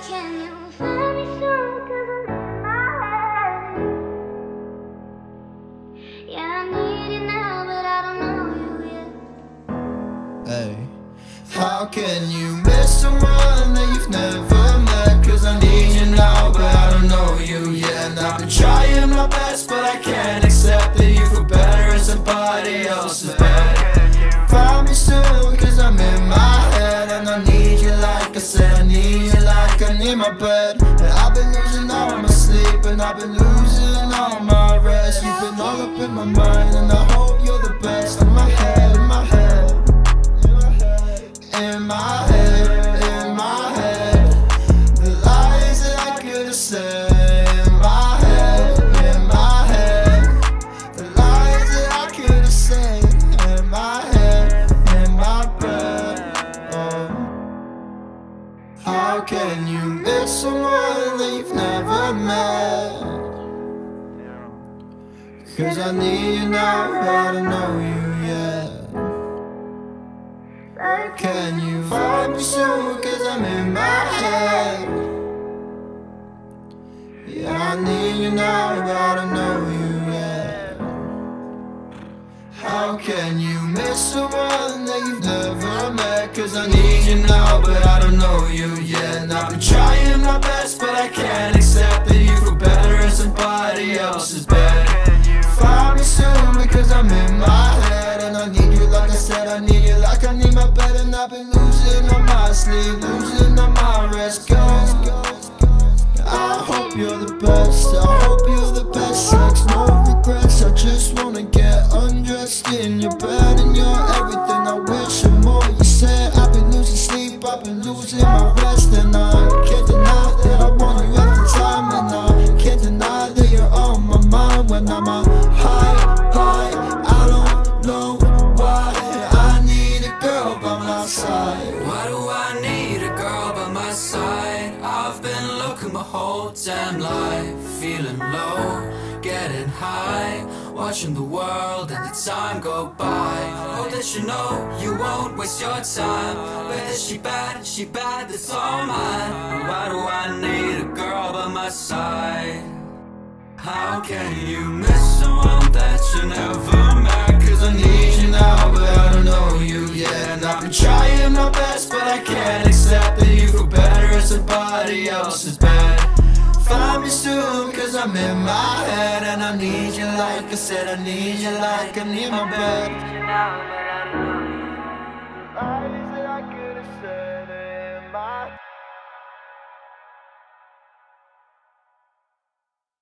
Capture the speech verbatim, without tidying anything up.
Can you find me soon? 'Cause I'm in my head. Yeah, I need you now, but I don't know you yet. Hey, how can you miss someone that you've never met? 'Cause I need you now, but I don't know you yet. And I've been trying my best, but I can't accept that you feel better in somebody else's bed. Find me soon, 'cause I'm in my head. And I need you like I said, I need you like I need my bed. And I've been losing all my sleep, and I've been losing all my rest. You've been all up in my mind, and I hope you're the best. In my head, in my head, in my head, in my head. The lies that I could have said. In my head, in my head. The lies that I could have said. In my head, in my bed. Oh. How can you miss someone that you've never met? 'Cause I need you now, but I don't know you yet. Can you find me soon? 'Cause I'm in my head. Yeah, I need you now, but I don't know you yet. How can you miss someone that you've never met? 'Cause I need you now, but I don't know you yet. And I've been trying my best, but I can't accept that you feel better in somebody else's bed. Find me soon, because I'm in my head. And I need you like I said, I need you like I need my bed. And I've been losing on my sleep, losing on my rest. Girls, girls, I hope you're the best. I hope you're the best. Sex, no regrets. I just wanna get undressed in your bed. And you're everything I wish and more. You said I've been losing sleep, I've been losing my rest. And I can't deny that I want you every time. And I can't deny that you're on my mind when I'm a high, high. I don't know why I need a girl by my side. Why do I need a girl by my side? I've been looking my whole damn life, feeling low, getting high, watching the world and the time go by. Hope that you know you won't waste your time. Whether she bad, she bad, that's all mine. Why do I need a girl by my side? How can you miss someone that you never met? 'Cause I need you now, but I don't know you yet. And I've been trying my best, but I can't accept that you feel better in somebody else's bed. Find me soon, 'cause I'm in my head. And I need you like I said, I need you like I need my bed.